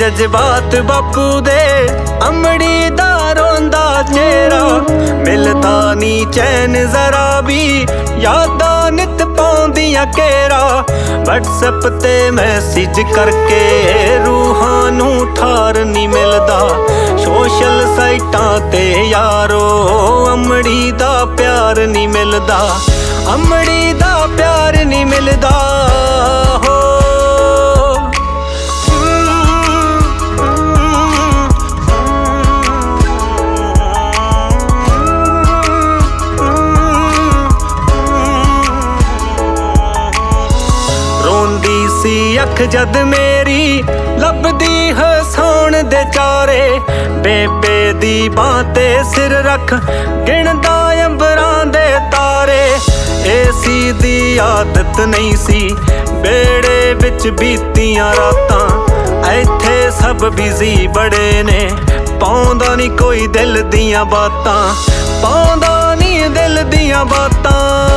जज्बात बापू दे अमड़ी दा रोंदा चेहरा, मिलदा नी चैन जरा भी यादां नित पाउंदियां घेरा। WhatsApp ते मैसेज करके रूहां नूं ठार नी मिलदा, सोशल साइटां ते यारो अमड़ी दा प्यार नी मिलदा, अमड़ी दा प्यार नी मिलदा हो। रोंदी सी अख जद मेरी लभदी हसाउण दे चारे, बेबे दी बां ते सिर रख गिणदा अंबरां दे तारे। एसी दी आदत नहीं सी बेड़े विच बीतियां रातां, इत्थे सब बिजी बड़े ने पाउंदा नी कोई दिल दियां बातां, पाउंदा नी दिल दियां बातां।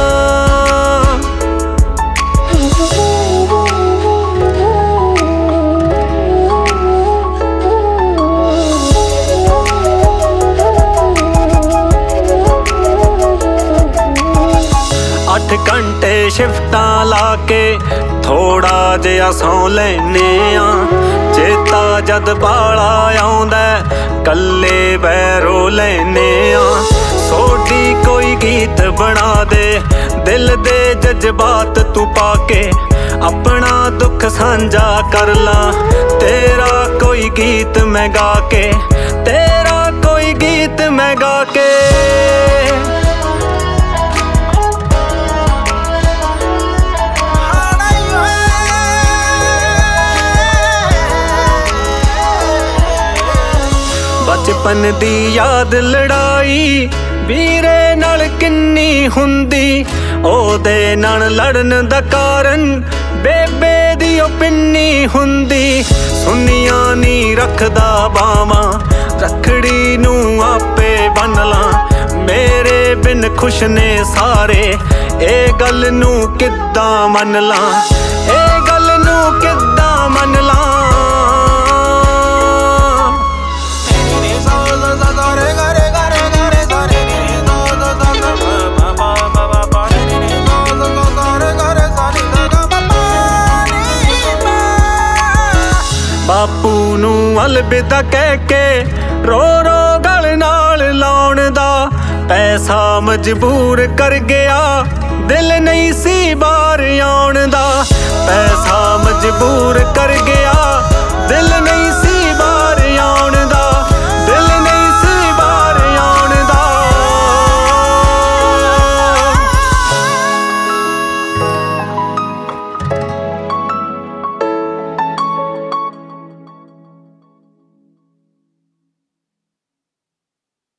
घंटे शिफ्टां ला के थोड़ा जिहा सौ लैने आ, चेता जद बाला आउंदा कल्ले बैरो लैने आ। सोडी कोई गीत बना दे दिल दे जज्बात तू पाके, अपना दुख सांझा कर ला तेरा कोई गीत मैं गा के, तेरा कोई गीत मैं गा के। बचपन दी याद लड़ाई वीरे नाल किन्नी हुंदी, ओदे नाल लड़न दा कारण बेबे दी ओ पिन्नी हुंदी। सुनिया नी रखदा बावां रखड़ी नूं आपे बन ला, मेरे बिन खुश ने सारे ए गल नूं किद्दां मन ला, ए गल नूं किद्दां मन ला। बापू नूं अलविदा कह के रो रो गल नाल लाउण दा, पैसा मजबूर कर गया दिल नहीं सी बाहर आउण दा, पैसा मजबूर कर गया